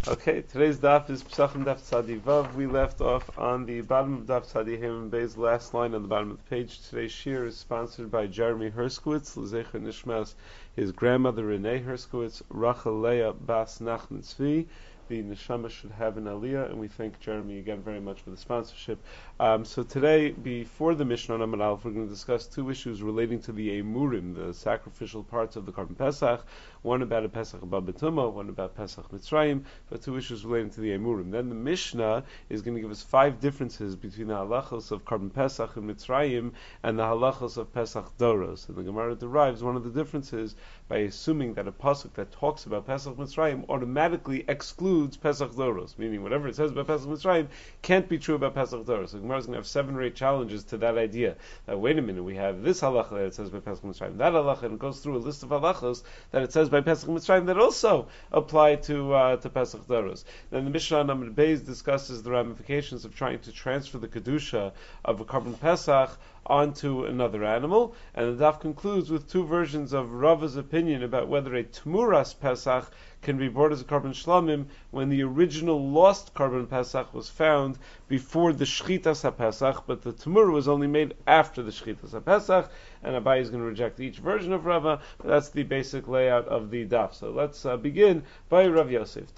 Okay, today's daf is Pesachim Daf Tzadi Vav. We left off on the bottom of Daf Tzadi Hemim Bey's last line on the bottom of the page. Today's shir is sponsored by Jeremy Herskowitz, L'zecher Nishmas, his grandmother Renee Herskowitz, Rachel Leah Bas Nachman Tzvi. The neshama should have an aliyah, and we thank Jeremy again very much for the sponsorship. So today, before the Mishnah on Amud Aleph, we're going to discuss two issues relating to the emurim, the sacrificial parts of the Korban Pesach. One about a Pesach Haba B'tumah, one about Pesach Mitzrayim, but two issues relating to the emurim. Then the Mishnah is going to give us 5 differences between the halachos of Korban Pesach and Mitzrayim and the halachos of Pesach Doros. And the Gemara derives one of the differences by assuming that a pasuk that talks about Pesach Mitzrayim automatically excludes Pesach Doros, meaning whatever it says about Pesach Mitzrayim can't be true about Pesach Doros. So the Gemara is going to have 7 or 8 challenges to that idea. That wait a minute, we have this halacha that it says by Pesach Mitzrayim, that halacha, and it goes through a list of halachos that it says by Pesach Mitzrayim that also apply to Pesach Doros. Then the Mishnah on Amud Beis discusses the ramifications of trying to transfer the kedusha of a Korban Pesach onto another animal, and the daf concludes with 2 versions of Rava's opinion about whether a Tmuras Pesach can be brought as a Korban Shlamim when the original lost Korban Pesach was found before the Shchitas HaPesach, but the Tmur was only made after the Shchitas HaPesach, and Abai is going to reject each version of Rava, but that's the basic layout of the daf. So let's begin by Rav Yosef.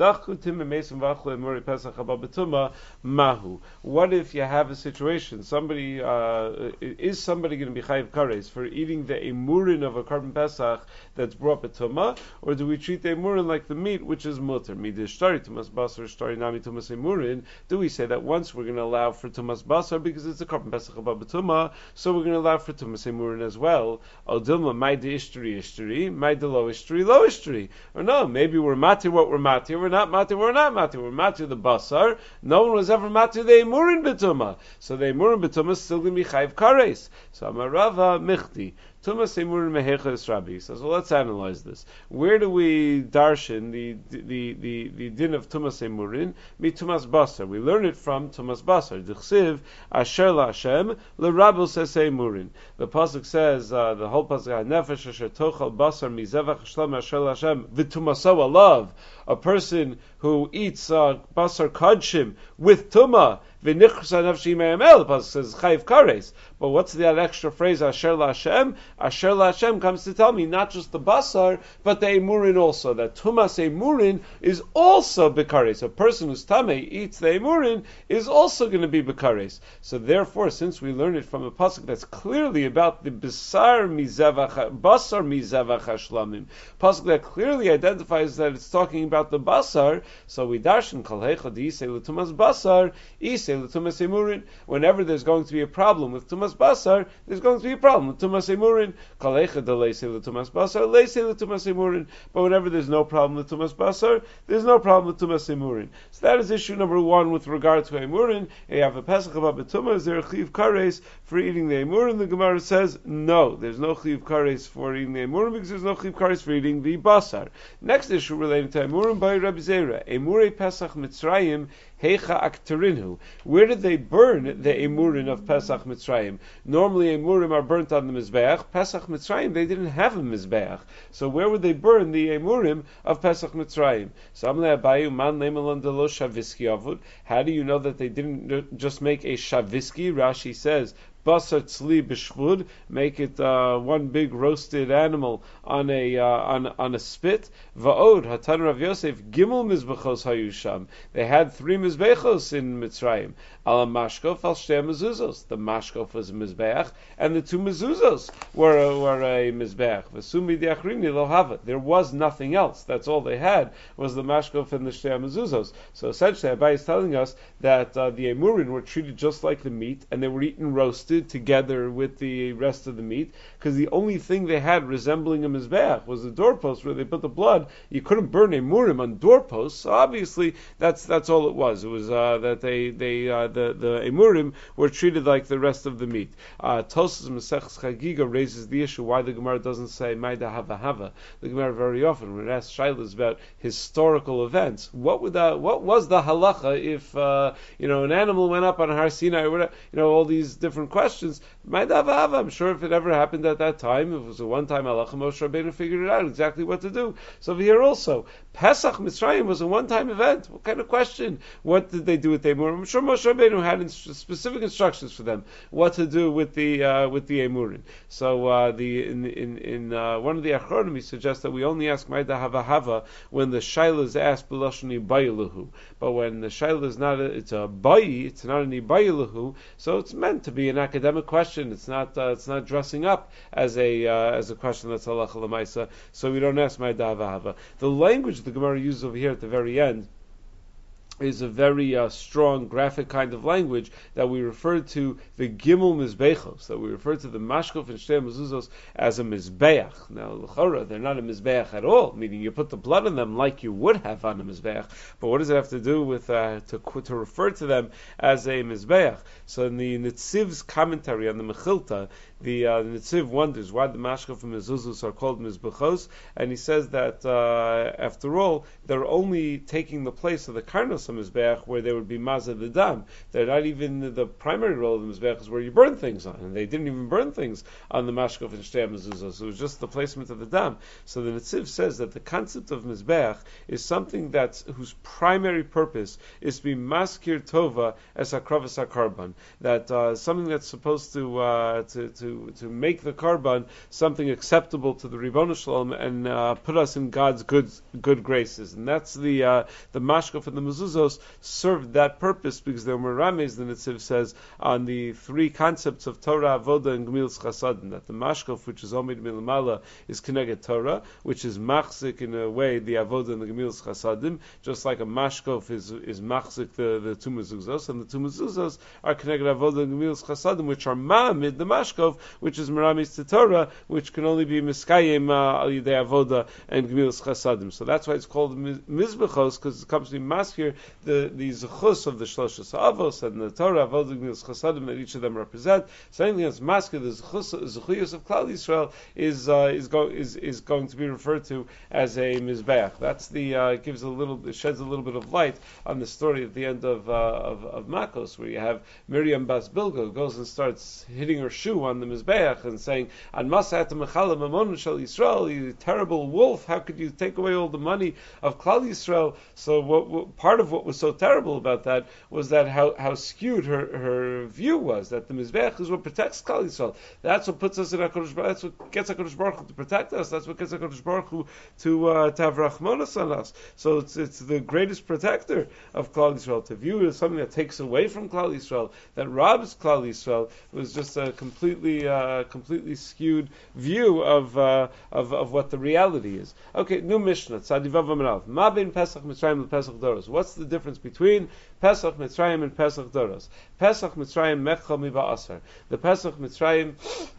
Mahu. What if you have a situation, is somebody going to be chayiv kares for eating the emurin of a Korban Pesach that's brought b'tumah, or do we treat the emurin like the meat, which is mutter? Midishtari tumas basar, shtari nami tumas emurin. Do we say that once we're going to allow for tumas basar because it's a Korban Pesach above b'tumah, so we're going to allow for tumas emurin as well? Al dilma my de ishtari, my de lo ishtari. Or no, maybe we're matir what we're matir, we're not matir what we're not matir. We're matir the basar. No one was ever matir the emurin b'tumah, so the emurin b'tumah is still going to be chayiv kares. So Amarava Michti. Tumas Emurin Mehecha Rabbi says, well, let's analyze this. Where do we darshan the din of Tumas Emurin? Mi Tumas Basar. We learn it from Tumas Basar. D'chsiv Asher LaHashem LeRabel says Emurin. The pasuk says, the whole pasuk, Nefesh Asher Tochal Basar Mizevach Shlam Asher LaHashem V'Tumaso Alav. A person who eats Basar Kadshim with Tumah. The pasuk says Chayiv Kares. But what's that extra phrase, Asher LaHashem? Asher LaHashem comes to tell me not just the basar, but the emurin also. That tumas emurin is also bekares. A person who's tamei eats the emurin is also going to be bekares. So therefore, since we learn it from a pasuk that's clearly about the basar mizevach hashlamim, pasuk that clearly identifies that it's talking about the basar, so we darshan kol heichad yisei l'tumas basar, yisei l'tumas emurin. Whenever there's going to be a problem with tumas basar, there's going to be a problem with tumas emurin. But whenever there's no problem with tumas basar, there's no problem with tumas emurin. So that is issue number 1 with regard to emurin. You have a Pesach Haba B'tumah. Is there a chiv kares for eating the emurin? The Gemara says no. There's no chiv kares for eating the emurin because there's no chiv kares for eating the basar. Next issue relating to emurin by Rabbi Zera. Emurei Pesach Mitzrayim Heicha Aktarinhu. Where did they burn the emurin of Pesach Mitzrayim? Normally emurim are burnt on the mizbeach. Pesach Mitzrayim, they didn't have a mizbeach. So where would they burn the emurim of Pesach Mitzrayim? How do you know that they didn't just make a shaviski? Rashi says, Basar tzli b'shvud, make it one big roasted animal on a spit. Va'od hatan Rav Yosef gimel mizbechos hayusham. They had 3 mizbechos in Mitzrayim. Ala mashkof al shtei mezuzos. The mashkof was a mizbeach, and the 2 mezuzos were a mizbeach. V'sumi diachrini lo hava. There was nothing else. That's all they had was the mashkof and the shtei mezuzos. So essentially, Abai is telling us that the emurin were treated just like the meat, and they were eaten roasted together with the rest of the meat, because the only thing they had resembling a mizbeach was the doorpost where they put the blood. You couldn't burn emurim on doorposts, so obviously that's all it was. It was that the emurim were treated like the rest of the meat. Tosas Maseches Chagiga raises the issue why the Gemara doesn't say Maida Hava Hava. The Gemara very often, when it asks shaylas about historical events, what was the halacha if an animal went up on Har Sinai, or whatever, all these different questions. questions. I'm sure if it ever happened at that time, if it was a one-time halacha, Moshe Rabbeinu figured it out exactly what to do. So here also, Pesach Mitzrayim was a one-time event. What kind of question? What did they do with the Emurim? I'm sure Moshe Rabbeinu had specific instructions for them what to do with the Emurim. So in one of the Achronim, he suggests that we only ask Maida Hava when the Shaila is asked B'lashon Ibayilahu. But when the Shaila is not, it's a Bayi, it's not an Ibayilahu, so it's meant to be an academic question. It's not dressing up as a question that's halacha l'maisa. So we don't ask Maida Hava. The language the Gemara uses over here at the very end is a very strong graphic kind of language that we refer to the Gimel Mizbechos, that we refer to the Mashkof and Shtei Mezuzos as a Mizbeach. Now, l'chora, they're not a Mizbeach at all, meaning you put the blood on them like you would have on a Mizbeach. But what does it have to do with to refer to them as a Mizbeach? So in the Nitziv's commentary on the Mechilta, the Nitziv wonders why the Mashkof and Mezuzos are called Mizbechos, and he says that after all, they're only taking the place of the Karnos Mizbeach, where there would be Mazah the Dam. They're not even the primary role of the Mizbeach is where you burn things on, and they didn't even burn things on the Mashkof and Shtei Mezuzos. It was just the placement of the Dam. So the Netziv says that the concept of Mizbeach is something whose primary purpose is to be Maskir Tova as Hakravas HaKarban. That something that's supposed to make the Karban something acceptable to the Ribono Shalom and put us in God's good graces. And that's the Mashkof and the Mezuzos served that purpose because they're merames, the Netziv says, on the three concepts of Torah, Avoda, and Gemilas Chasadim. That the Mashkof, which is Omid Milamala, is Keneged Torah, which is Machzik in a way the Avoda and the Gemilas Chasadim, just like a Mashkof is Machzik the two Mezuzos, and the two Mezuzos are Keneged Avoda and Gemilas Chasadim, which are Ma'amid the Mashkof, which is merames to Torah, which can only be Miskayim al Yidei Avoda and Gemilas Chasadim. So that's why it's called Mizbechos, because it comes to be maskir the zechus of the Shloshos Avos and the Torah, Avodah, Gemilas Chasadim that each of them represent. So anything that's maskir the zechuyos of Klal Yisrael is going to be referred to as a mizbeach. That's sheds a little bit of light on the story at the end of Makos, where you have Miriam Bas Bilga who goes and starts hitting her shoe on the mizbeach and saying, "An masat mechala mamon shel Yisrael, you terrible wolf! How could you take away all the money of Klal Yisrael?" So part of what was so terrible about that was that how skewed her view was, that the Mizbeach is what protects Klal Yisrael. That's what puts us in HaKadosh Baruch Hu. That's what gets HaKadosh Baruch Hu to protect us. That's what gets HaKadosh Baruch Hu to have Rachmanos on us. So it's the greatest protector of Klal Yisrael. To view it as something that takes away from Klal Yisrael, that robs Klal Yisrael, was just a completely skewed view of what the reality is. Okay, new Mishnah. Tzadivav Amarav. Ma bin Pesach Mitzrayim and Pesach Doros. What's the difference between Pesach Mitzrayim and Pesach Doros? Pesach Mitzrayim Mechal Miba Asar. The Pesach Mitzrayim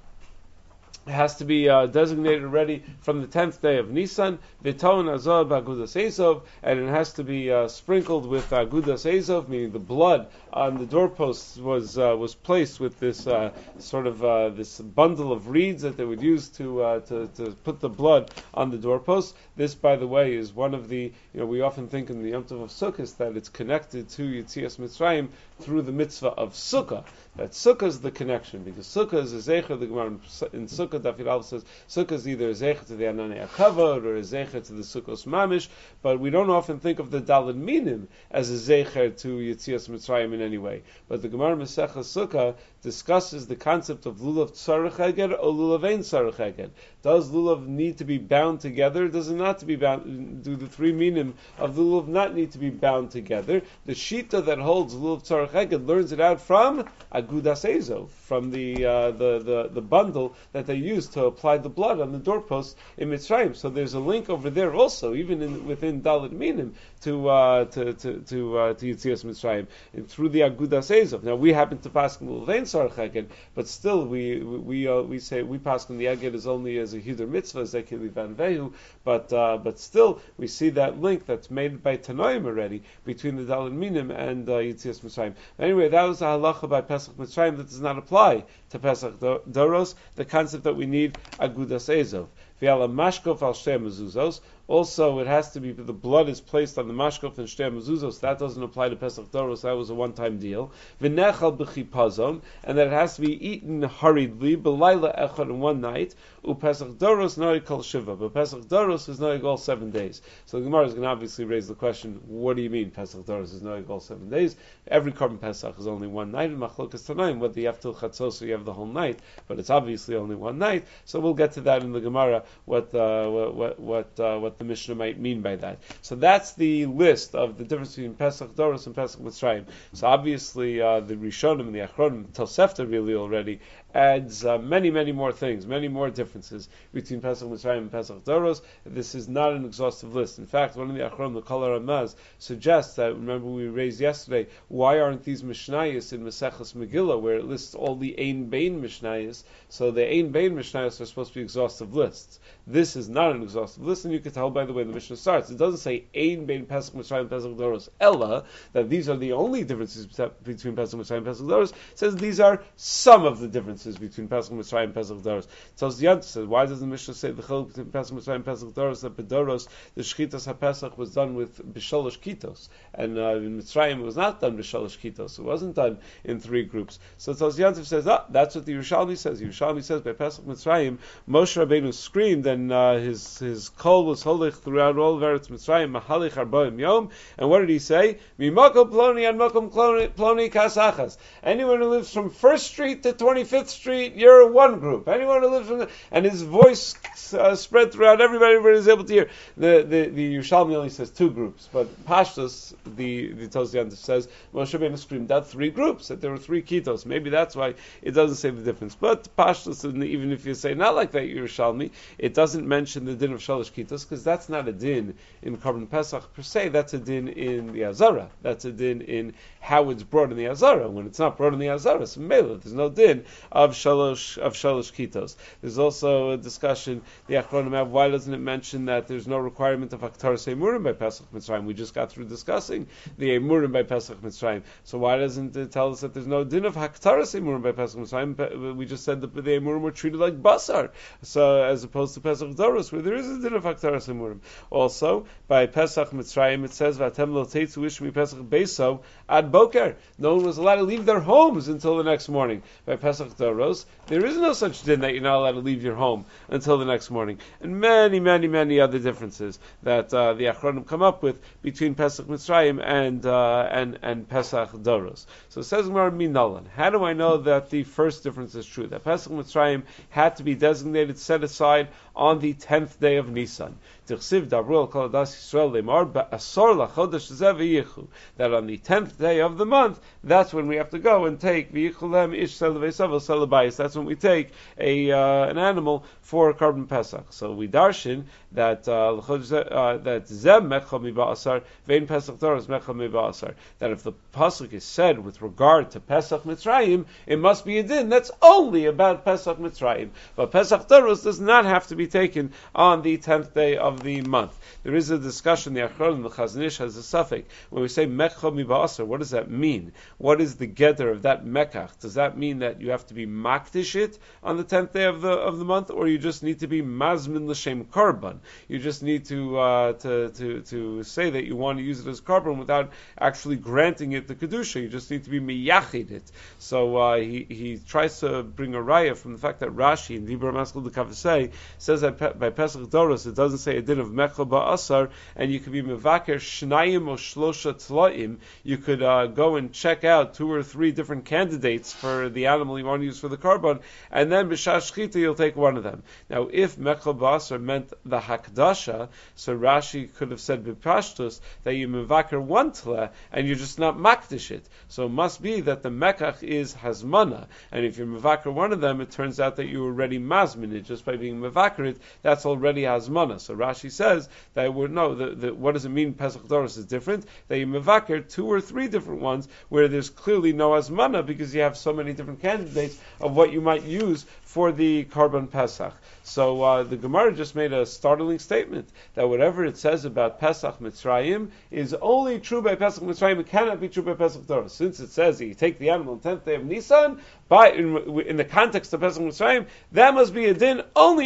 has to be designated already from the 10th day of Nisan, V'ton Azov Agudas Ezov, and it has to be sprinkled with Agudas Ezov, meaning the blood on the doorposts was placed with this this bundle of reeds that they would use to put the blood on the doorposts. This, by the way, is one of the, we often think in the Yom Tov of Sukkot that it's connected to Yetzias Mitzrayim through the mitzvah of Sukkah. That Sukkah is the connection, because Sukkah is a zecher. The Gemara in Sukkah Dafid Al says Sukkah is either a zecher to the Ananei HaKavod or a zecher to the Sukkos Mamish, but we don't often think of the Daled Minim as a zecher to Yetzias Mitzrayim in any way. But the Gemara Masechah Sukkah discusses the concept of lulav tzarech eged or lulav ein tzarech eged. Does lulav need to be bound together? Does it not to be bound? Do the three minim of lulav not need to be bound together? The shita that holds lulav tzarech eged learns it out from agudas ezov, from the bundle that they use to apply the blood on the doorpost in Mitzrayim. So there's a link over there also, even within Dalet Minim, to Yetzias Mitzrayim, and through the agudas ezov. Now we happen to pass on lulav ein tzarech eged, but still we say we pass on the eged is only as a hidur mitzvah, zekili van vehu, but still we see that link that's made by Tanoim already between the Dalet Minim and Yetzias Mitzrayim. Anyway, that was a halacha by Pesach Mitzrayim that does not apply to Pesach Doros, the concept that we need agudas ezov. V'ala mashkof al shtei mezuzos. Also, it has to be the blood is placed on the mashkaf and shtei mezuzos. That doesn't apply to Pesach Doros. That was a one-time deal. V'nechal b'chipazon, and that it has to be eaten hurriedly, b'layla echad in one night. Pesach Doros noig kol shiva, but Pesach Doros is noig all 7 days. So the Gemara is going to obviously raise the question: what do you mean Pesach Doros is noig all 7 days? Every Korban Pesach is only one night in Machlokas Tanaim. Whether you have till Chatzos or you have the whole night, but it's obviously only one night. So we'll get to that in the Gemara. What the Mishnah might mean by that. So that's the list of the difference between Pesach Doros and Pesach Mitzrayim. So obviously the Rishonim and the Achronim, Tosefta really already adds many more things, many more differences between Pesach Mitzrayim and Pesach Doros. This is not an exhaustive list. In fact, one of the Achronim, the Kol Ramaz, suggests that, remember we raised yesterday, why aren't these Mishnayos in Maseches Megillah, where it lists all the Ein Bein Mishnayos? So the Ein Bein Mishnayos are supposed to be exhaustive lists. This is not an exhaustive list, and you can tell by the way the Mishnah starts. It doesn't say Ein Bein Pesach Mitzrayim and Pesach Doros Ella, that these are the only differences between Pesach Mitzrayim and Pesach Doros. It says these are some of the differences between Pesach Mitzrayim and Pesach Doros. Tells the answer, says, why does the Mishnah say the chiluk between Pesach Mitzrayim and Pesach Doros, that Bedoros the Shchitas HaPesach was done with B'shalosh Kitos, and in Mitzrayim it was not done B'shalosh Kitos, it wasn't done in 3 groups. So tells the answer, says, that's what the Yerushalmi says. The Yerushalmi says by Pesach Mitzrayim, Moshe Rabbeinu screamed, and his kol was holich throughout all of Eretz Mitzrayim, Mahalich Arbaim Yom, and what did he say? Mimakom Ploni and Makom Ploni Kasachas. Anyone who lives from 1st Street to 25th Street, you're one group. Anyone who lives from and his voice spread throughout everybody is able to hear. The Yerushalmi only says 2 groups, but Pashtus, the Tosyantif says, Moshe Rabbeinu screamed out 3 groups, that there were 3 kitos. Maybe that's why it doesn't say the difference. But Pashtus, even if you say not like that Yerushalmi, it doesn't mention the din of Shalosh Kitos, because that's not a din in Korban Pesach per se, that's a din in the Azara. That's a din in how it's brought in the Azara. When it's not brought in the Azara, so Mela, there's no din of Shalosh Kitos. There's also a discussion, the Achronim have, why doesn't it mention that there's no requirement of Haktaras Emurim by Pesach Mitzrayim? We just got through discussing the Emurim by Pesach Mitzrayim. So why doesn't it tell us that there's no din of Haktaras Emurim by Pesach Mitzrayim? We just said that the Emurim were treated like Basar, so as opposed to Pesach Doros, where there is a din of Haktaras Emurim. Also, by Pesach Mitzrayim, it says, Vatem lo teitzu ishmi Pesach Beiso ad boker. No one was allowed to leave their homes until the next morning. By Pesach Doros, there is no such din that you're not allowed to leave your home until the next morning. And many other differences that the Achronim come up with between Pesach Mitzrayim and Pesach Doros. So it says Gemara Minalan. How do I know that the first difference is true? That Pesach Mitzrayim had to be designated, set aside on the 10th day of Nisan. That on the 10th day of the month, that's when we have to go and take that's when we take an animal for Korban Pesach. So we darshan that that if the pasuk is said with regard to Pesach Mitzrayim, it must be a din that's only about Pesach Mitzrayim. But Pesach Doros does not have to be taken on the 10th day of the month. There is a discussion, the Achronim, the Chazon Ish has a suffix. When we say Mekcha Miba'asar, what does that mean? What is the gather of that Mekach? Does that mean that you have to be Makdish it on the 10th day of the month, or you just need to be Mazmin L'Shem Karban? You just need to say that you want to use it as Karban without actually granting it the Kedusha. You just need to be Miyachid it. So he tries to bring a raya from the fact that Rashi in Dibur Maskal the Kavasei says that by Pesach Doros it doesn't say a din of Mekcha Ba'asar, and you could be Mevaker Shnayim or Shlosha Tzlaim. You could go and check out 2 or 3 different candidates for the animal you want to use for the Karban, and then B'Shas Shchita you'll take one of them. Now if Mekcha Ba'asar meant the Hakdasha, so Rashi could have said B'Pashtus that you Mevaker 1 Tla, and you're just not Makdish it. So it must be that the Mekach is Hazmana, and if you're Mevaker one of them, it turns out that you already Mazmin it just by being Mevaker it, that's already Hazmana. So Rashi says that what does it mean Pesach Doros is different? That you Mevaker 2 or 3 different ones where there's clearly no Hazmana because you have so many different candidates of what you might use for the Korban Pesach. So the Gemara just made a startling statement that whatever it says about Pesach Mitzrayim is only true by Pesach Mitzrayim. It cannot be true by Pesach Doros. Since it says that you take the animal on the 10th day of Nisan, in the context of Pesach Mitzrayim, that must be a din only in Pesach Mitzrayim.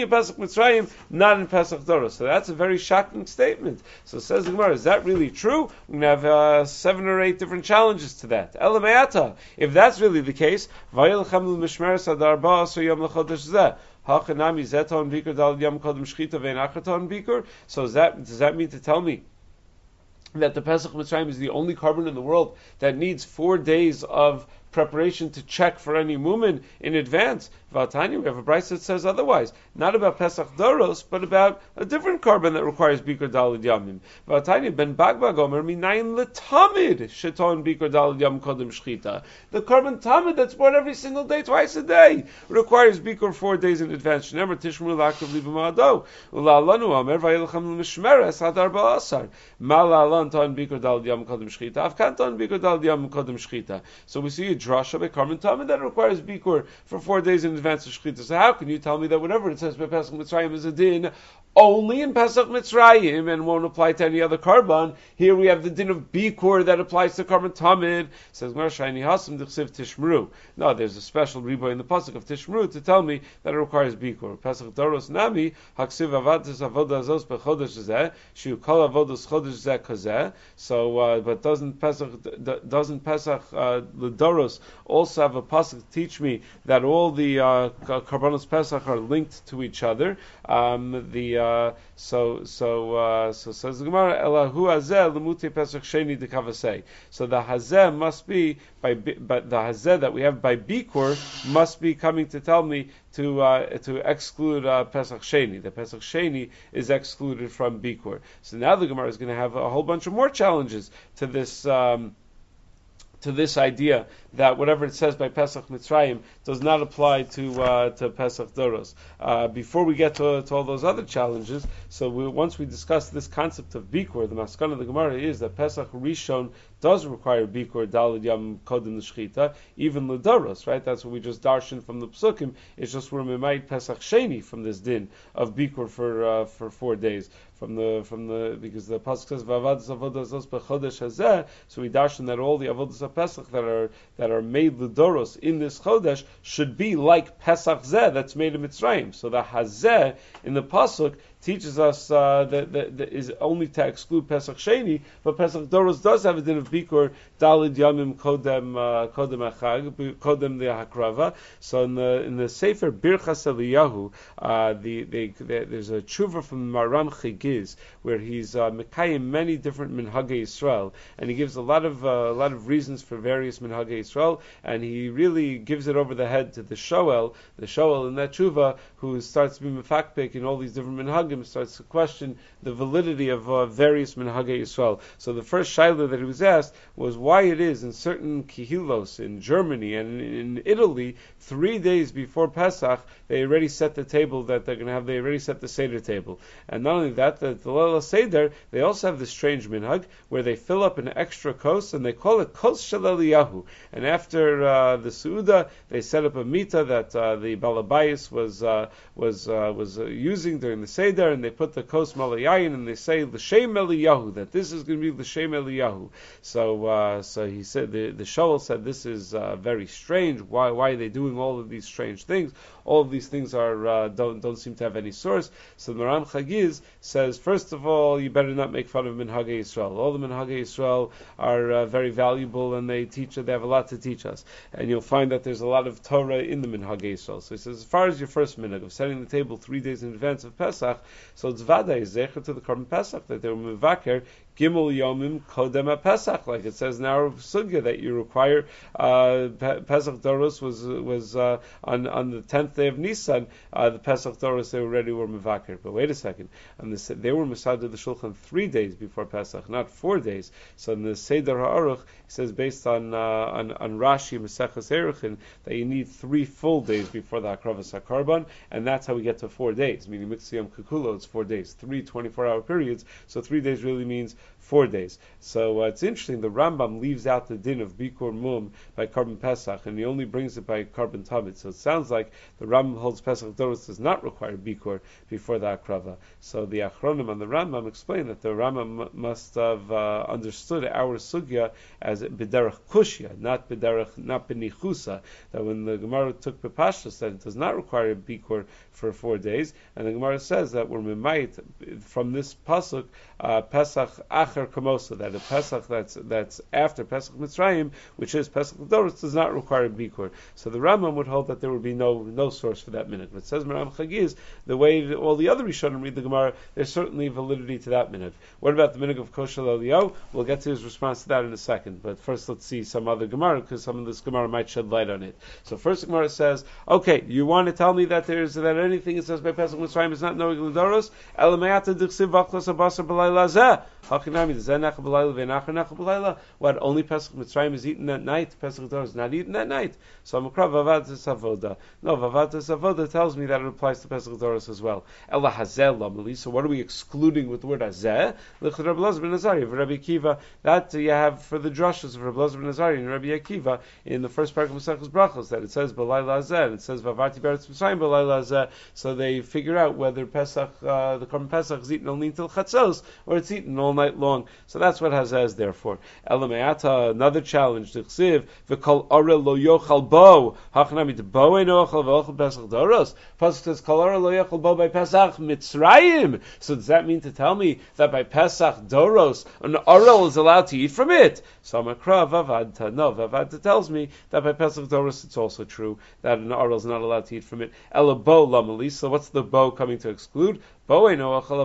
Mitzrayim, not in Pesach Doros. So that's a very shocking statement. So says the Gemara, is that really true? We're going to have 7 or 8 different challenges to that. Elameata, if that's really the case, Vayilchem l'mishmeres ad arba asar yom l'chodesh zeh. Hachanami zeton bikur dal yom kodem shchita vein achaton bikur. So does that mean to tell me that the Pesach Mitzrayim is the only carbon in the world that needs 4 days of preparation to check for any mumin in advance? Vatanya, we have a brayso that says otherwise. Not about Pesach Doros, but about a different carbon that requires Bikur Dalid Yamim. Vatanya, Ben Bagba Gomer, Minayin L'Tamid, Sheton Bikur Dalid Yam Kodem Shchita. The carbon Tamid that's brought every single day, twice a day, requires Bikur 4 days in advance. Never Tishmur L'Akav Livim Ado. Ula'alanu Amer, Vayilchem L'Mishmeres, Hadar Ba'asar. Mala'alan Ton Bikur Dalid Yam Kodem Shchita. Avkan Ton Bikur Dalid Yam Kodem Shchita. So we see a drasha by carbon Tamid that requires Bikur for 4 days in advance of Shechita. So how can you tell me that whatever it says by Pesach Mitzrayim is a din only in Pesach Mitzrayim and won't apply to any other carbon? Here we have the din of Bikur that applies to carbon Tamid. Says Mar Shayni Hasam D'chsiv Tishmru. No, there's a special riboy in the pasuk of Tishmru to tell me that it requires Bikur. Pesach Doros Nami Haksiv Avadas Avodah Azos Bechodesh Zeh Shiu Kol Avodas Chodesh Zeh Kazeh. So, but doesn't Pesach L'Doros also have a pasuk to teach me that all the Karbanos Pesach are linked to each other? So says the Gemara, Elahu Hazeh Lemute Pesach Sheni Dekavasei. So the Hazeh must be but the Hazeh that we have by Bikur must be coming to tell me to exclude Pesach Sheni. The Pesach Sheni is excluded from Bikur. So now the Gemara is going to have a whole bunch of more challenges to this idea that whatever it says by Pesach Mitzrayim does not apply to Pesach Doros. Before we get to all those other challenges, so once we discuss this concept of Bikur, the maskana of the Gemara is that Pesach Rishon does require Bikur Dalid Yam Kodem L'Shchita, even L'Doros, right? That's what we just darshan from the Psukim. It's just we're Memait Pesach Sheni from this din of Bikur for 4 days. Because the pasuk says v'avadas avodas zos bechodesh hazeh, so we darshan that all the avodas of Pesach that are made l'doros in this chodesh should be like Pesach zeh that's made in Mitzrayim. So the hazeh in the pasuk teaches us that is only to exclude Pesach Sheni, but Pesach Doros does have a din of Bikur Dalid Yamim Kodem Achag Kodem the Hakrava. So in the Sefer Birchas Eliyahu, there's a tshuva from Maram Chigiz where he's mekayim many different minhagei Yisrael, and he gives a lot of reasons for various minhagei Yisrael, and he really gives it over the head to the Shoel in that tshuva, who starts to be mefakpik in all these different minhagim, starts to question the validity of various minhagei Yisrael. So the first shaila that he was asked was why it is in certain kihilos in Germany and in Italy 3 days before Pesach they already set the table that they're going to have. They already set the seder table, and not only that, the Leila Seder they also have this strange minhag where they fill up an extra kos and they call it kos shel Eliyahu. And after the Seuda, they set up a mita that the Balabayis was using during the Seder, and they put the kos malayayin and they say l'shem Eliyahu, that this is going to be l'shem Eliyahu. So he said the Shaul said this is very strange. Why are they doing all of these strange things? All of these things are don't seem to have any source. So the Maram Chagiz says, first of all, you better not make fun of Minhagei Yisrael. All the Minhagei Yisrael are very valuable, and they have a lot to teach us. And you'll find that there's a lot of Torah in the Minhagei Yisrael. So he says, as far as your first minhag of setting the table 3 days in advance of Pesach, so it's Vada is zecher to the Korban Pesach that they were mevaker Gimel Yomim Kodem Pesach, like it says in our sugya that you require. Pesach Doros was on the 10th day of Nisan. The Pesach Doros they already were mevaker. But wait a second, they were Masad the Shulchan 3 days before Pesach, not 4 days. So in the Seder HaAruch, he says based on Rashi Maseches Eruchin that you need 3 full days before the Hakravas HaKarban, and that's how we get to 4 days. Meaning Mitzvah Yom Kikulo, it's 4 days, 3 24-hour periods. So 3 days really means 4 days. So it's interesting, the Rambam leaves out the din of Bikur Mum by Korban Pesach, and he only brings it by Korban Tamid. So it sounds like the Rambam holds Pesach Doros does not require Bikur before the Akrava. So the Achronim on the Rambam explain that the Rambam must have understood our sugya as B'derech Kushya, not B'nichusa, that when the Gemara took B'pashtus, that it does not require Bikur for 4 days, and the Gemara says that we're mimayit from this pasuk Pesach Acher Kamosa, that a Pesach that's after Pesach Mitzrayim, which is Pesach Doros, does not require Bikur. So the Rambam would hold that there would be no source for that minhag. But it says Maram Chagiz, the way all the other Rishonim read the Gemara, there's certainly validity to that minhag. What about the minhag of Koshel Eliyahu? We'll get to his response to that in a second. But first, let's see some other Gemara, because some of this Gemara might shed light on it. So first, the Gemara says, okay, you want to tell me that anything it says by Pesach Mitzrayim is not knowing Doros? Elamayata dichsiv v'achlas abasar b'layla zeh. Hachinami zeh necha b'layla v'enacher necha b'layla. What, only Pesach Mitzrayim is eaten at night? Pesach Doros is not eaten at night. So Makra vavadas avoda. No, vavadas avoda tells me that it applies to Pesach Doros as well. Ela hazel lamali. So what are we excluding with the word hazeh? L'chad Rabbi Elazar ben Azariah v'Rabbi Akiva. That you have for the drushes of Rabbi Elazar ben Azariah and Rabbi Akiva in the first paragraph of Masechus Brachos, that it says b'layla hazeh, and it says vavarti beretz Mitzrayim b'layla hazeh. So they figure out whether Pesach, the Korban Pesach is eaten only until Chatzos, or it's eaten all night long. So that's what hazeh is there for. Elameata, another challenge, T'chsiv, v'kol orel lo yochal bo, hachnami de bo ein ochal v'ochal Pesach Doros. Pasuk says, kol orel lo yochal bo by Pesach Mitzrayim. So does that mean to tell me that by Pesach Doros, an orel is allowed to eat from it? So Makra vavadta, no, vavadta tells me that by Pesach Doros it's also true that an orel is not allowed to eat from it. Ela bo lamali. So what's the bo coming to exclude? That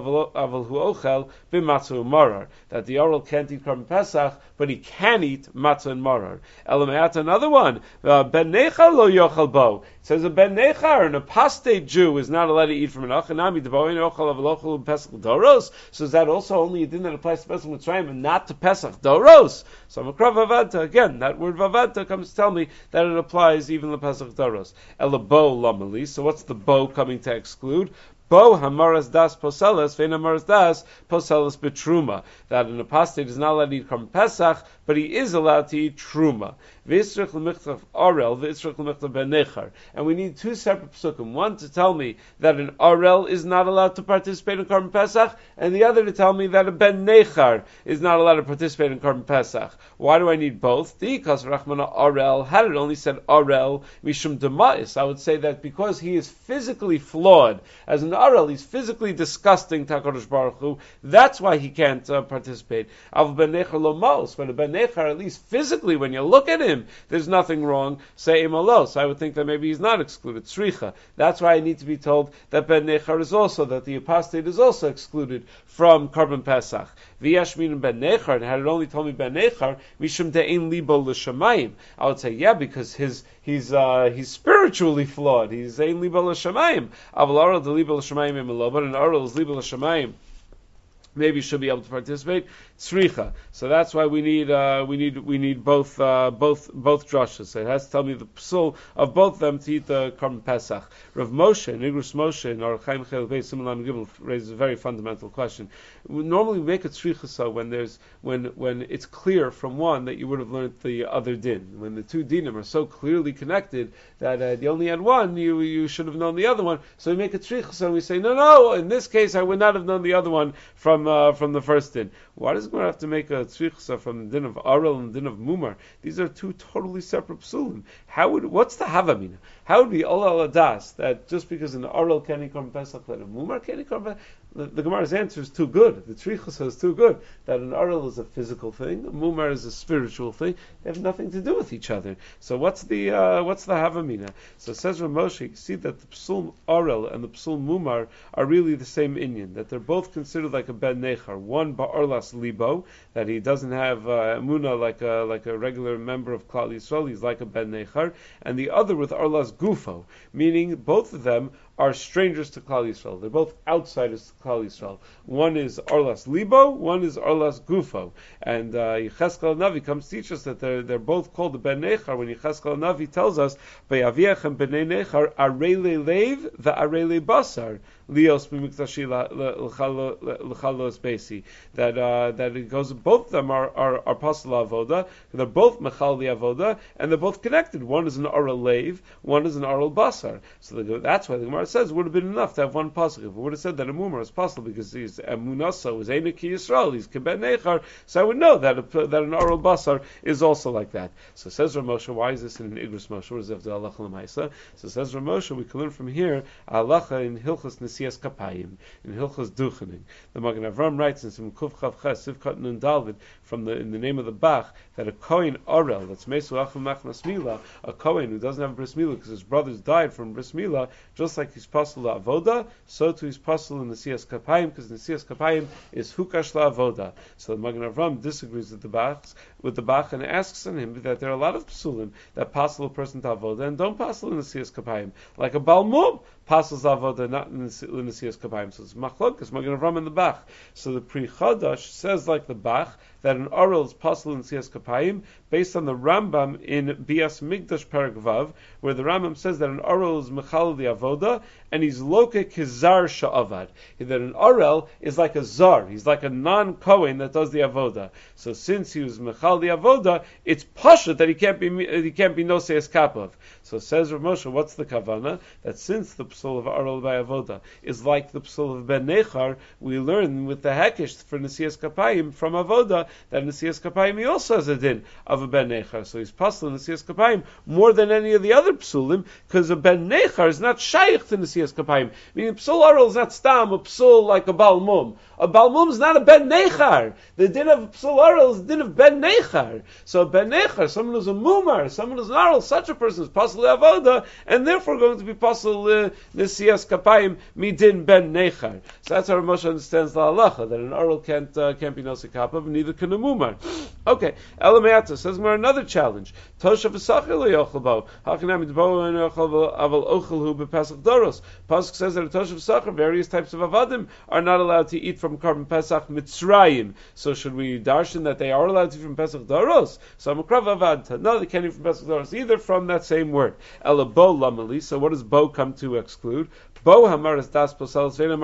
the oral can't eat Korban Pesach, but he can eat matzah and marar. Elamayat, another one. Ben Nechar lo yochal bo. It says a Ben Nechar, an apostate Jew, is not allowed to eat from an achanami. So is that also only a din that applies to Pesach Mitzrayim and not to Pesach Doros? So Makra vavadta, again, that word vavadta comes to tell me that it applies even to Pesach Doros. Ela bo lamali. So what's the bo coming to exclude? Bo hamaras das poselas, vein hamaras das poselas betruma. That an apostate is not allowed to eat Korban Pesach, but he is allowed to eat truma. V'isrich l'michtav orel, v'isrich l'michtav ben nechar. And we need two separate psukim. One to tell me that an orel is not allowed to participate in Korban Pesach, and the other to tell me that a ben nechar is not allowed to participate in Korban Pesach. Why do I need both? Because Rachmana orel, had it only said orel mishum demais, I would say that because he is physically flawed as an orel, he's physically disgusting to HaKadosh Baruch Hu, that's why he can't participate. Av ben nechar lo mos, but a ben nechar, at least physically, when you look at him, there's nothing wrong. Say imalos. I would think that maybe he's not excluded. Sricha. That's why I need to be told that ben nechar is also, that the apostate is also excluded from Korban Pesach. V'yashmin ben nechar, and had it only told me ben nechar, mishum de'ein libo l'shamayim. I would say, yeah, because he's spiritually flawed. He's ein libo l'shamayim. Aval aral de libo l'shamayim imelo, but an aral is libo l'shamayim. Maybe should be able to participate. Tzricha. So that's why we need both drushes. So it has to tell me the psul of both of them to eat the Korban Pesach. Rav Moshe, Nigrus Moshe, and Or Chaim Chel Vei Simulam Gimel raises a very fundamental question. Normally we make a tzricha so when it's clear from one that you would have learned the other din. When the two dinim are so clearly connected that you only had one, you should have known the other one. So we make a tzricha so and we say no. In this case, I would not have known the other one from the first din. Why does Gemara have to make a tzricha from the din of Arel and the din of Mumar? These are two totally separate psulim. What's the havamina? How would be ola aladas that just because an Arel can eat Korban Pesach that a Mumar can eat Korban Pesach? The Gemara's answer is too good. The tzricha is too good. That an Arel is a physical thing, a Mumar is a spiritual thing. They have nothing to do with each other. So what's the havamina? So says Rav Moshe, you see that the psul Arel and the psul Mumar are really the same inyan. That they're both considered like a ben nechar. One ba'arlas libo, that he doesn't have emuna like a regular member of Klal Yisrael. He's like a ben nechar, and the other with arlas gufo, meaning both of them are strangers to Klal Yisrael. They're both outsiders to Klal Yisrael. One is Arlas Libo, one is Arlas Gufo. And Yecheskel Navi comes to teach us that they're both called the Ben Nechar. When Yecheskel Navi tells us, Be'aviechem B'nei Nechar, Arele Lev, the Arele Basar. lios b'mikdashi l'chalos besi. That it goes. Both of them are pasal avoda. They're both mechal the avoda, and they're both connected. One is an oral lave, one is an oral basar. So that's why the Gemara says it would have been enough to have one pasuk. If it would have said that a mumar is pasal because he's emunasa was einiki Yisrael, he's kibet nechar, so I would know that an oral basar is also like that. So says Rav Moshe, why is this in an Igros Moshe? What is the halacha l'maisa? So says Rav Moshe, we can learn from here halacha in Hilchos Nesias Kapayim, in Hilchos Duchening. The Magen Avram writes in some Kuf Chav Ches Sivkat Nun Dalvid in the name of the Bach that a Kohen Orel that's Mesu Achim Machnas Mila, a Kohen who doesn't have bris milah because his brothers died from bris milah, just like he's pasal avoda, so too he's pasal in Nesias Kapayim because Nesias Kapayim is hukash avoda. So the Magen Avram disagrees with the Bach and asks on him that there are a lot of psulim that pasal a person to avoda and don't pasal in Nesias Kapayim, like a balmum pasals avoda, not in Nesias Kapayim. So it's machlokes Magen Avram and the Bach. So the Pri Chadash says like the Bach that an oral is pasal in Nesias Kapayim based on the Rambam in Bias Migdash Perek Vav, where the Rambam says that an oral is mechal the avoda and he's loke kizar sha'avad. That an oral is like a zar, he's like a non-kohen that does the avoda. So since he was mechal the avoda, it's pasha that he can't be nosei eskapav. So says Rav Moshe, what's the kavana? That since the psul of oral by avoda is like the psul of ben nechar, we learn with the hekesh for Nesias Kapayim from avoda that Nesias Kapayim he also has a din of a ben nechar. So he's pasal in Nesias Kapayim more than any of the other psulim because a ben nechar is not shaykh to Nesias Kapayim. Meaning psul oral is not stam a psul like a balmum. A balmum is not a ben nechar. The din of psul oral is the din of ben nechar. So a ben nechar, someone who's a mumar, someone who's an oral, such a person is pasal avoda and therefore going to be pasal Nesias Kapayim midin ben nechar. So that's how Rav Moshe understands the halacha that an oral can't be nosei kapav, neither can a mumar. Okay, Elameata says more another challenge. Toshav v'sachir lo yochel bo. Hachanami d'bo and yochel aval ochelhu b'pesach doros. Pasuk says that a toshav v'sachir, various types of avadim, are not allowed to eat from Karban Pesach Mitzrayim. So should we darshan that they are allowed to eat from Pesach doros? So Amukrav avad. No, they can't eat from Pesach doros either from that same word. Ela bo lamali. So what does bo come to exclude? Bo hamaras das poselas, vein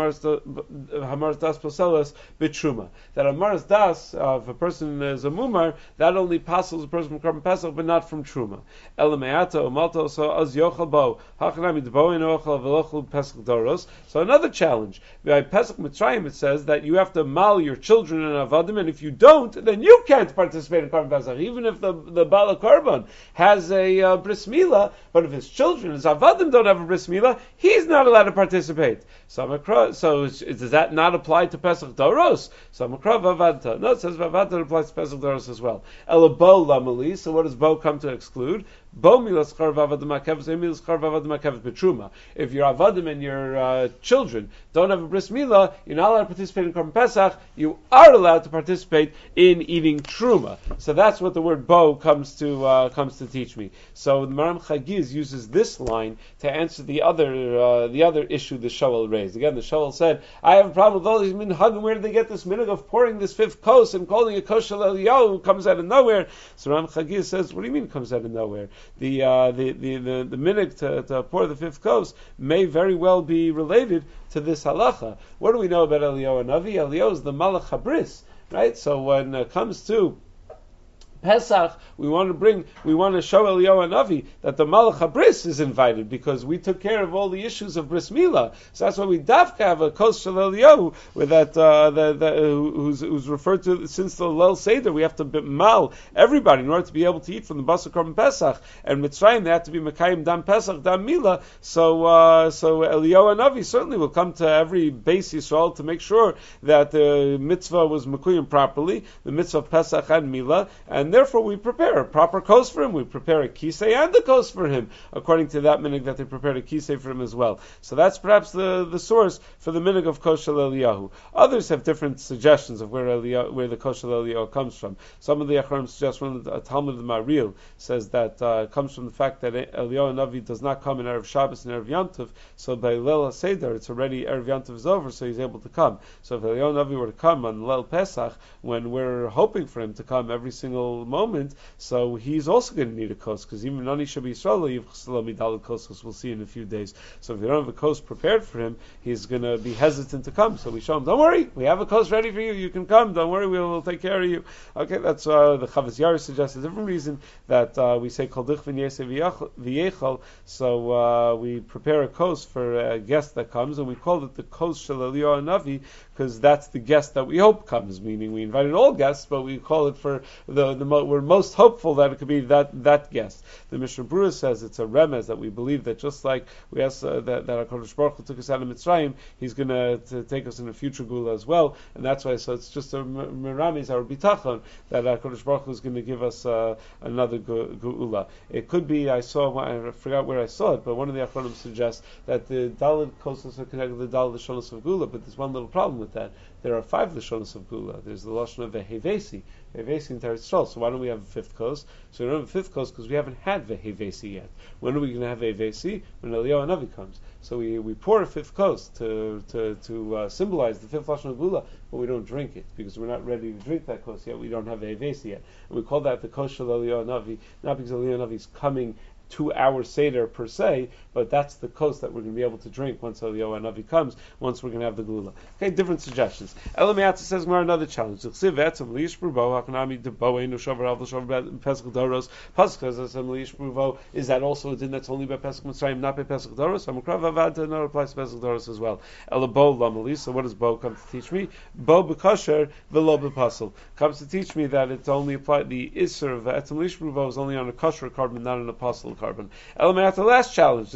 hamaras das poselas bitruma. That hamaras das if a person is a mumar, that only passes a person from Karban Pesach, but not from truma. Elameata umalto so az yochel bo hachanami debo in ochel velochel Pesach doros. So another challenge. By Pesach Mitzrayim it says that you have to mal your children in avadim, and if you don't, then you can't participate in Karban Pesach, even if the Bala Karban has a bris milah. But if his children, his avadim, don't have a bris milah, he's not allowed to participate. So does that not apply to Pesach Doros? So Makrav Avadta. No, it says Avadta applies to Pesach Doros as well. Ela Bo Lamali. So what does Bo come to exclude? Bo milas char v'avadim akev, so milas char v'avadim akev b'truma. If your avadim and your children don't have a bris milah, you're not allowed to participate in Karban Pesach. You are allowed to participate in eating truma. So that's what the word bo comes to teach me. So the Maram Chagiz uses this line to answer the other issue the Shoel raised. Again, the Shoel said, "I have a problem with all these minhagim. Where did they get this minhag of pouring this fifth kos and calling it kos shel Eliyahu, who comes out of nowhere?" So Maram Chagiz says, "What do you mean it comes out of nowhere? The minhag to pour the fifth kos may very well be related to this halacha. What do we know about Eliyahu Navi? Eliyahu is the Malach Habris, right? So when it comes to Pesach, we want to show Eliyahu Navi that the Malach HaBris is invited because we took care of all the issues of Bris Milah. So that's why we dafka have a kos shel Eliyahu with that who's referred to since the Leil Seder. We have to mal everybody in order to be able to eat from the Basar Korban Pesach, and Mitzrayim they have to be Mekayim Dam Pesach Dam Milah. So Eliyahu Navi certainly will come to every base Yisrael to make sure that the mitzvah was Mekuyim properly, the mitzvah of Pesach and Milah, and therefore we prepare a proper kos for him. We prepare a kisei and a kos for him, according to that minhag that they prepared a kisei for him as well. So that's perhaps the source for the minhag of kos shel Eliyahu. Others have different suggestions of where the kos shel Eliyahu comes from. Some of the Acharonim suggest one of the Talmud of the Maril says that it comes from the fact that Eliyahu Navi does not come in Erev Shabbos and Erev Yantiv, so by Leil Seder it's already Erev Yantiv is over, so he's able to come. So if Eliyahu Navi were to come on Leil Pesach, when we're hoping for him to come every single initial moment, so he's also going to need a kos, because even Nani Shabi Yisrael, you've Salami Dalad Kos, we'll see in a few days. So if you don't have a kos prepared for him, he's going to be hesitant to come. So we show him, don't worry, we have a kos ready for you, you can come, don't worry, we'll take care of you. Okay, that's the Chavos Yair suggests a different reason that we say Kol Dich V'Yesei V'Yechal, so we prepare a kos for a guest that comes, and we call it the kos Shel Eliyahu Hanavi, because that's the guest that we hope comes, meaning we invited all guests, but we call it for we're most hopeful that it could be that guest. The Mishnah Berurah says it's a remez that we believe that just like we asked that HaKadosh Baruch Hu took us out of Mitzrayim, He's going to take us in a future Gula as well, and that's why. So it's just a miramis, our bitachon, that HaKadosh Baruch Hu is going to give us another Geula. It could be, I forgot where I saw it, but one of the Achronim suggests that the Daled Kosos are connected to the Daled Lashonos of Gula, but there's one little problem with that. There are 5 Lashonos of Gula. There's the Lashon of Vehevesi in Teretz Yisrael. So why don't we have a 5th kos? So we don't have a 5th kos because we haven't had Vehevesi yet. When are we going to have Vehevesi? When Eliyahu Hanavi comes. So we pour a 5th kos to symbolize the 5th Lashon of Gula, but we don't drink it because we're not ready to drink that kos yet. We don't have Vehevesi yet. And we call that the kos shel Eliyahu Hanavi, not because Eliyahu Hanavi is coming 2 hours Seder per se, but that's the kos that we're going to be able to drink once Eliyahu Hanavi comes, once we're going to have the Gula. Okay, different suggestions. Elameatza says more another challenge. Pasuk says is that also a din that's only by Pesach Mitzrayim, not by Pesach Doros? No, it applies to Pesach Doros as well. Elabo lamali. So what does Bo come to teach me? Bo b'kosher v'lo b'pasul comes to teach me that it's only applied, the Isser of Etzem Lishbruvo is only on a kosher carbon, not on a pasul carbon. Elamei the last challenge.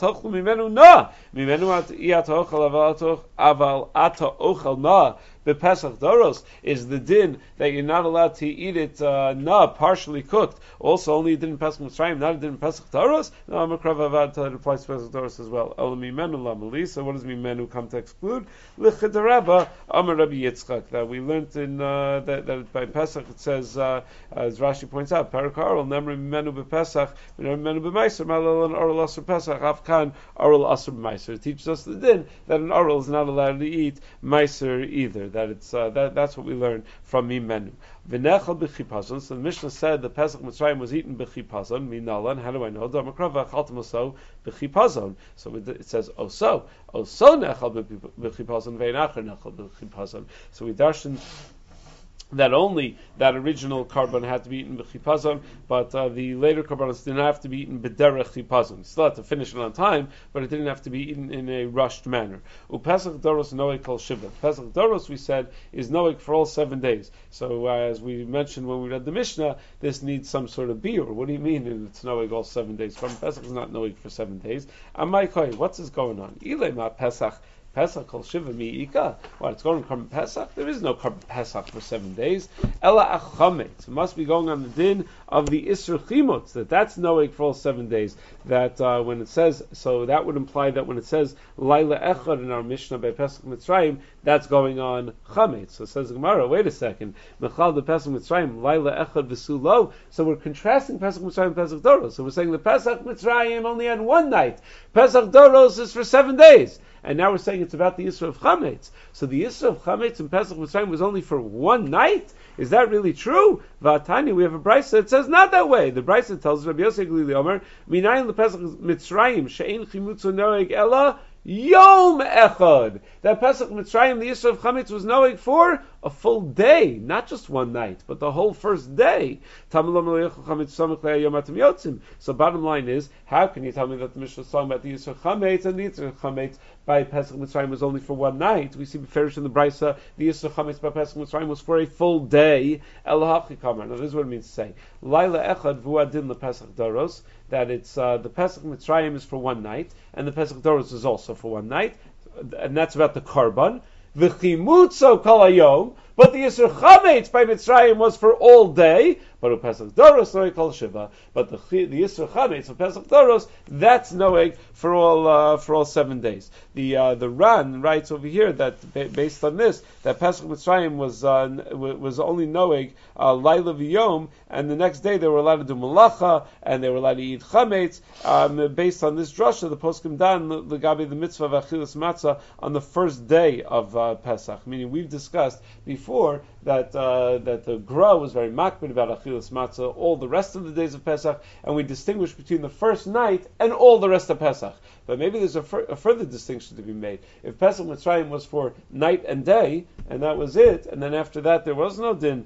The Pesach Doros is the din that you're not allowed to eat it partially cooked. Also, only a din in Pesach Mitzrayim, not a din in Pesach Doros. No, Amakrav Avad it applies to Pesach Doros as well. Elami Menu Lamali. So what does Mimenu come to exclude? Lichidarabba Amar Rabbi Yitzchak. That we learned in that by Pesach it says, as Rashi points out, Parakarol Nemri Mimenu bePesach, Mimenu beMeiser, Malal and Oral Asur Pesach, Afkan Oral Asur beMeiser. It teaches us the din that an Oral is not allowed to eat Meiser either. That it's that's what we learn from Mimenu. V'nechal b'chipazon. So the Mishnah said the Pesach Mitzrayim was eaten b'chipazon. Minalan. How do I know? Damakrava chaltam oso b'chipazon. So it says oso nechal b'chipazon ve'inacher nechal b'chipazon. So we darshan that only that original carbon had to be eaten b'chipazon, but the later carbonos didn't have to be eaten b'derech chipazon. Still had to finish it on time, but it didn't have to be eaten in a rushed manner. Upesach doros noeg kol shiva. Pesach doros, we said, is noeg for all 7 days. So as we mentioned when we read the Mishnah, this needs some sort of biur. What do you mean it's noeg all 7 days? Pesach is not noeg for 7 days. Amai koi, what's this going on? Ilei ma Pesach. Pesach kol shiva mi'ika. What, it's going to Karban Pesach? There is no Karban Pesach for 7 days. Ela achametz. It must be going on the din of the Isser Chimutz, that's noeg for all 7 days. That when it says, so that would imply that when it says Laila Echad in our Mishnah by Pesach Mitzrayim, that's going on Chametz. So it says the Gemara, wait a second, Mechal the Pesach Mitzrayim, Laila Echad v'sulo. So we're contrasting Pesach Mitzrayim and Pesach Doros. So we're saying the Pesach Mitzrayim only had 1 night. Pesach Doros is for 7 days. And now we're saying it's about the Yisra of Chametz. So the Yisra of Chametz in Pesach Mitzrayim was only for 1 night? Is that really true? V'atani, we have a brisa that says not that way. The brisa tells Rabbi Yosef Glili Omer, Minayin lePesach Mitzrayim, she'ein chimutzu noeg ela Yom Echad. That Pesach Mitzrayim, the Yisra of Chametz, was noeg for a full day, not just 1 night, but the whole first day. So bottom line is, how can you tell me that the Mishnah is talking about the Yisra of Chametz and the Yisra of Chametz by Pesach Mitzrayim was only for 1 night? We see Beferish in the Brisa, the Yisra of Chametz by Pesach Mitzrayim was for a full day. Now this is what it means to say. Laila Echad v'uadin lePesach Doros, that it's the Pesach Mitzrayim is for 1 night, and the Pesach Doros is also for 1 night, and that's about the Karban. V'chimutzo kol hayom, but the Yisr Chametz by Mitzrayim was for all day, but Pesach Doros noeg kol shiva. But the Yisr Chametz of Pesach Doros, that's noeg for all 7 days. The Ran writes over here that based on this, that Pesach Mitzrayim was only noeg Laila v'yom, and the next day they were allowed to do malacha and they were allowed to eat chametz. Based on this drasha, the poskim dan legabi the mitzvah of achilas matzah on the first day of Pesach. Meaning we've discussed before that the Gra was very makbid about achilas matzah all the rest of the days of Pesach, and we distinguish between the first night and all the rest of Pesach. But maybe there's a further distinction to be made. If Pesach Mitzrayim was for night and day, and that was it, and then after that there was no din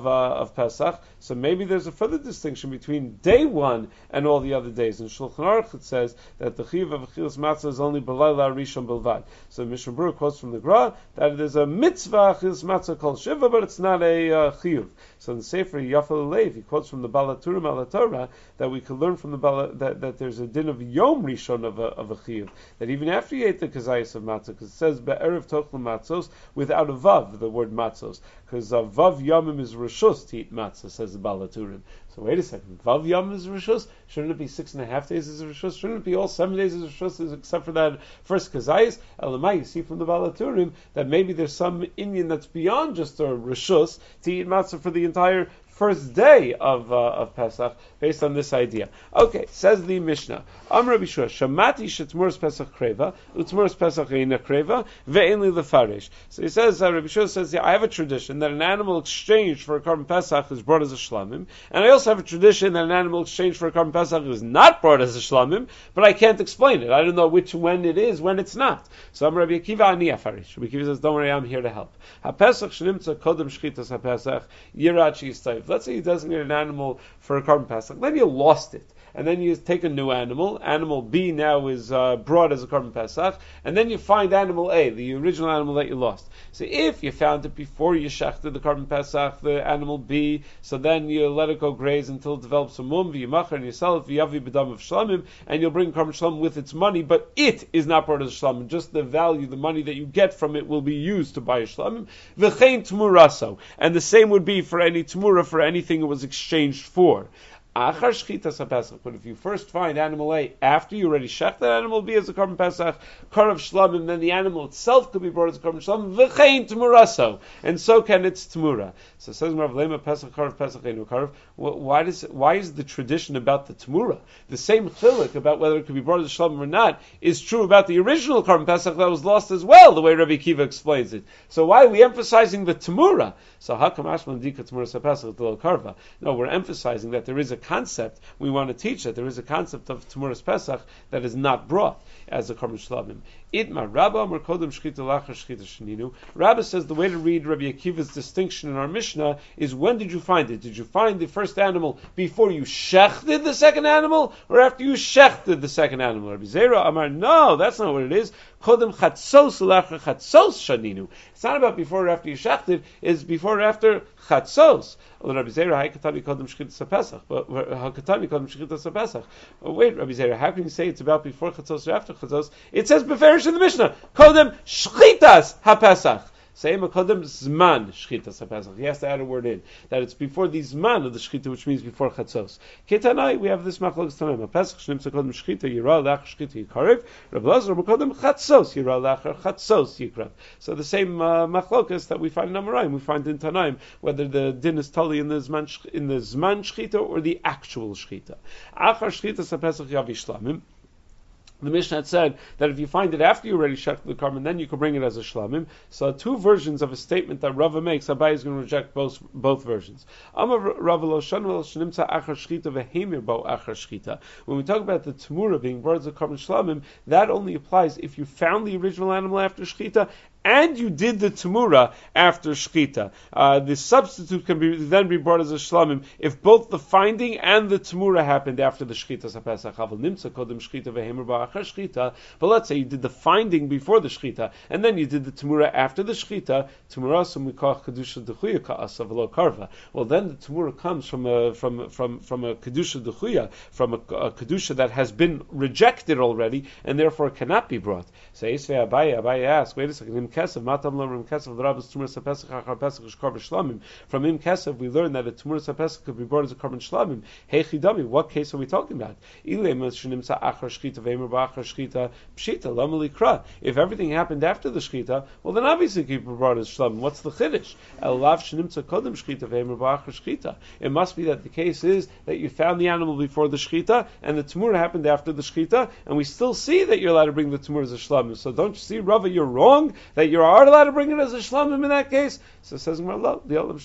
of Pesach, so maybe there's a further distinction between day one and all the other days. In Shulchan Aruch it says that the chiyuv of achilas matzah is only b'layla rishon bilvad. So Mishnah Berurah quotes from the Gra that it is a mitzvah achilas matzah called shiva, but it's not a chiyuv. So in the Sefer Yafel Lev, he quotes from the Balaturim al Torah that we could learn from the that there's a din of Yom Rishon of a chiyuv, that even after you ate the kazayis of matzah, because it says be'erev tochel matzos without a vav, the word matzos, because vav yomim is rishus to eat matzah, says the Balaturim. So wait a second, vav yomim is rishus? Shouldn't it be 6.5 days as a rishus? Shouldn't it be all 7 days as a rishus, except for that first kazayis? Elamai, you see from the Balaturim that maybe there's some Indian that's beyond just a rishus to eat matzah for the entire first day of Pesach, based on this idea. Okay, says the Mishnah. Amar Rabbi Shua, Shamati shetmuras Pesach kreva, utmuras Pesach eina kreva, ve'en li lefarish. So he says, Rabbi Shua says, I have a tradition that an animal exchanged for a korban Pesach is brought as a shlamim, and I also have a tradition that an animal exchanged for a korban Pesach is not brought as a shlamim, but I can't explain it. I don't know when it is, when it's not. So Amar Rabbi Akiva ani afarish. Rabbi Akiva says, don't worry, I'm here to help. Ha-Pesach shenimtza kodem shchitas ha-Pesach yirat she'istayv. Let's say you designate an animal for a korban Pesach. Maybe you lost it, and then you take a new animal. Animal B now is brought as a korban Pesach, and then you find animal A, the original animal that you lost. So if you found it before you shechted the korban Pesach, the animal B, so then you let it go graze until it develops a mum, v'yimacher, and you sell it, v'yavi b'dam of shlamim, and you'll bring korban shlamim with its money, but it is not brought as a shlamim. Just the value, the money that you get from it will be used to buy a shlamim. V'chein tmuraso, and the same would be for any tmura, for anything it was exchanged for. Achar shchitas haPesach, but if you first find animal A after you already shech that animal B as a korban Pesach, karav shlamim, then the animal itself could be brought as a korban shlamim, v'chein tmuraso, and so can its tmura. So it says Rav Lema Pesach karav Pesach einu karav. Why is the tradition about the tmura? The same chiluk about whether it could be brought as a shlamim or not is true about the original korban Pesach that was lost as well, the way Rabbi Akiva explains it. So why are we emphasizing the tmura? So hakam ashman dika tmura haPesach d'lo karva. No, we're emphasizing that there is a concept we want to teach, that there is a concept of Tmuras Pesach that is not brought as a korban shlamim. Itmar Rabba Amar Kodem Shchita Lachar Shchita Sheninu. Rabba says the way to read Rabbi Akiva's distinction in our Mishnah is, when did you find it? Did you find the first animal before you shechted the second animal, or after you shechted the second animal? Rabbi Zera Amar, no, that's not what it is. Kodem Chatzos Lachar Chatzos Sheninu. It's not about before or after you shechted, it's before or after Chatzos. Rabbi Zera, Hakatani Kodem Shchita Pesach. Hakatani Kodem Shchita Pesach. Wait, Rabbi Zera, how can you say it's about before Chatzos or after Chatzos? It says beferish in the Mishnah, Kodem Shchitas HaPesach. Same Kodem Zman Shchitas HaPesach. He has to add a word in, that it's before the Zman of the Shchita, which means before Chatzos. Ketanai, we have this machlokes Tanaim. HaPesach Shnimtza Kodem Shchita Yira Lach Shchita Yikarev. Rabbi Lazar Kodem Chatzos Yira Lachar Chatzos Yikrav. So the same machlokes that we find in Amoraim, we find in Tanaim, whether the din is totally in the Zman Shchita or the actual Shchita. Achar Shchitas HaPesach Yavi Shlamim. The Mishnah had said that if you find it after you already shechted the korban, then you can bring it as a shlamim. So two versions of a statement that Rava makes, Abai is going to reject both versions. When we talk about the Tmura being brought as a korban shlamim, that only applies if you found the original animal after shechita and you did the Tmura after Shchita. The substitute can then be brought as a Shlamim if both the finding and the Tmura happened after the Shchita Sapesach. But let's say you did the finding before the Shchita, and then you did the Tmura after the Shchita. Well, then the Tmura comes from a Kedusha Dechuya, from a Kedusha that has been rejected already, and therefore cannot be brought. So Abaye asks, wait a second, from Im Kesef we learn that a Tmuras HaPesach could be brought as a korban shlamim. Hey Chidami, what case are we talking about? If everything happened after the Shchita, well then obviously it could be brought as shlamim. What's the chiddush? It must be that the case is that you found the animal before the Shchita and the Tmura happened after the Shchita, and we still see that you're allowed to bring the Tmura as a shlamim. So don't you see, Rava, you're wrong that that you are allowed to bring it as a shlamim in that case? So it says, no,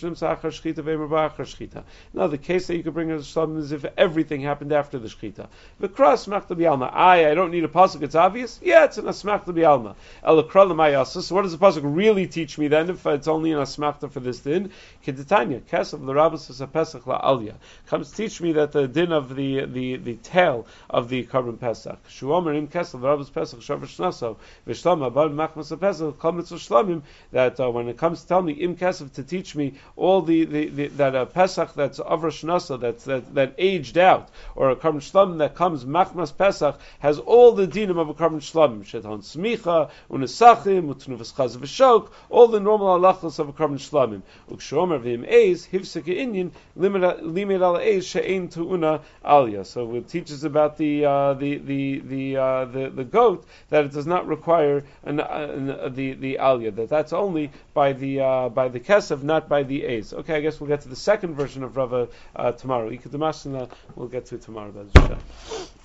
the case that you could bring it as a shlamim is if everything happened after the shchita. The cross smachta bialma. I don't need a pasuk. It's obvious. Yeah, it's an asmachta bialma. So what does the pasuk really teach me then? If it's only an asmachta for this din, kedetanya kesav l'rabos pesach la'alya comes to teach me that the din of the tail of the korban pesach. Shuomer im kesav l'rabos pesach shavash naso v'shlama abad machmas pesach kol mitzvah shlamim. That when it comes to tell me im kesav to teach me all that a pesach that's avrash nasa that aged out, or a korban shlamim that comes machmas pesach has all the dinim of a korban shlamim. Shetan smicha unesachim utnuvas chaz v'shok, all the normal halachos of a korban shlamim. Ukshomer v'im eis hivsek inyan limit al eis she'ein tu'una alya. So it teaches about the goat that it does not require the alya. That's only by the kesef, not by the eis. Okay, I guess we'll get to the second version of Rava tomorrow. We'll get to it tomorrow.